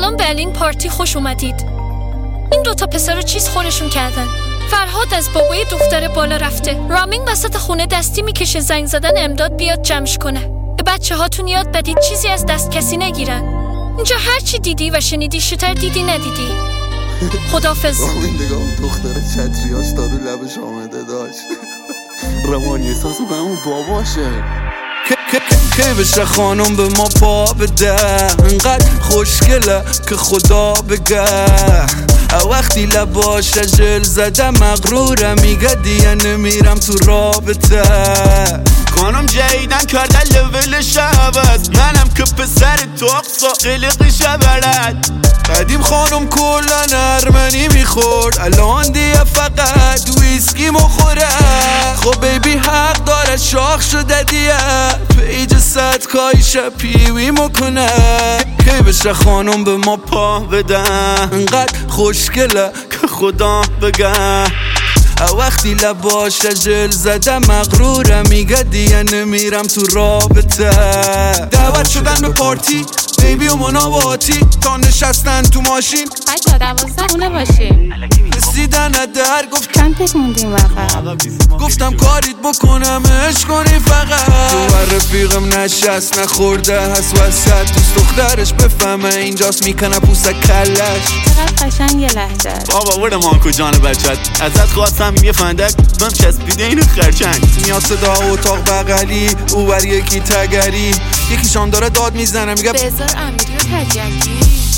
سلام برلین پارتی، خوش اومدید. این دوتا پسر رو چیز خورشون کردن. فرهاد از بابای دختر بالا رفته. رامین وسط خونه دستی میکشه زنگ زدن امداد بیاد جمعش کنه. به بچه هاتون یاد بدید چیزی از دست کسی نگیرن. اینجا هرچی دیدی و شنیدی شوتر دیدی ندیدی. خداحافظ. رامین نگاه دختر چتریاش تا رو لبش آمده داشت. روانی احساسو به اون باباشه. که بشه خانم به ما پا بده، انقدر خوشگله که خدا بگه. وقتی لباش جل زده مغروره، میگه دیگه نمیرم تو رابطه. خانم جیدن کرده لولش عوض، منم که پسر توقصا قلقش بلد. قدیم خانم کلن ارمنی میخورد، الان دیگه فقط ویسکی مخوره. خب بیبی حق داره شاخ شده دیگه، پیج صدکایش پیوی مکنه. که بشه خانم به ما پا بده، انقدر خوشگله که خدا بگه. وقتی لباش جل زده مغروره، میگه دیگه نمیرم تو رابطه. دعوت شدن به پارتی بیبی و مناواتی، تا نشستن تو ماشین 8-12 خونه باشیم. رسیدن در گفت چند تک موندیم واقعا. گفتم کاریت بکنم عشق کنی فقط. تو رفیقم نشست نخورده هست وسط، دوست دخترش بفهمه اینجاست میکنه پوسه کلش. چقدر قشنگ لهجه. بابا برو مانکو جان بچت، ازت خواستم یه فندک من چسبیده اینو خرچنگ. میاد صدا اتاق بغلی، او بر یکی تگری، یکیشان داره داد میزنه میگه بذار امیری و تجنگی.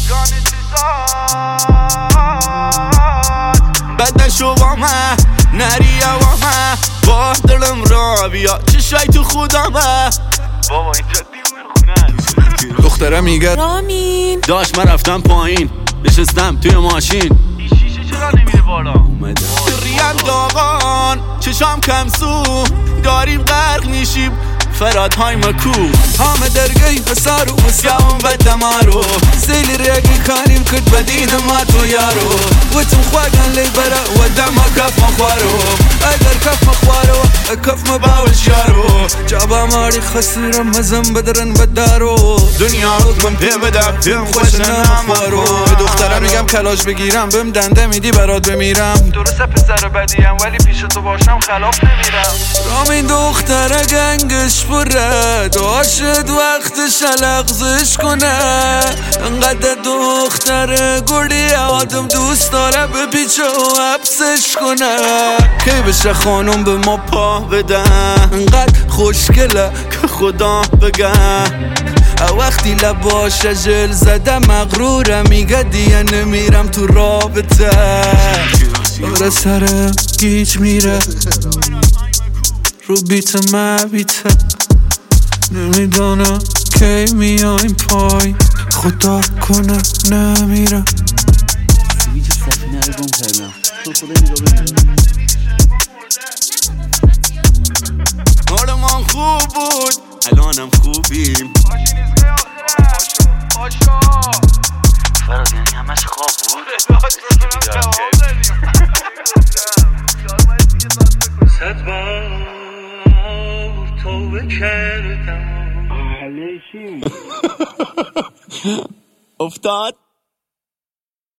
بد نشو با من نریه با من، با دلم را بیا چشای تو خودمه. بابا اینجا دیوونه خونه. دختره میگه رامین داشت من رفتم پایین، نشستم توی ماشین. این شیشه چرا نمیره بالا؟ اومده ریم داغان چشام کم سو، داریم غرق میشیم فرادهای مکو. همه درگی پسر و مسیام بدمارو، زیلی ریگی کاریم کد بدید ما تو یارو. و تو خواهن لی برا و دم کف مخوارو، اگر کف مخوارو کف مباوش یارو. جابا ماری خسرم مزم بدرن بدارو، دنیا رو کن پی بدم پیم خوش نمارو. به دختره میگم کلاش بگیرم، بهم دنده میدی برات بمیرم. درسته پسر بدیم ولی پیش تو باشم خلاف نمیرم. رامین دختره گنگش پره، داشت وقتش لغزش کنه. انقدر دختره گردی آدم دوست داره به پیچه و حبسش کنه. که بشه خانم به ما پا بده، انقدر خوشگله که خدا بگه. وقتی لباش جل زده مغروره، میگه دیگه نمیرم تو رابطه. داره سرم گیج میره رو بیت مبیته، نمیدانم کی میایم پای، خدا کنه نمیرم. سویچ سفینه رو گم کردم، تو خدا نگاه بگم. حالمان خوب بود الانم خوبیم. فراد یعنی همش خواب بود. صد بار توبه کردم افتاد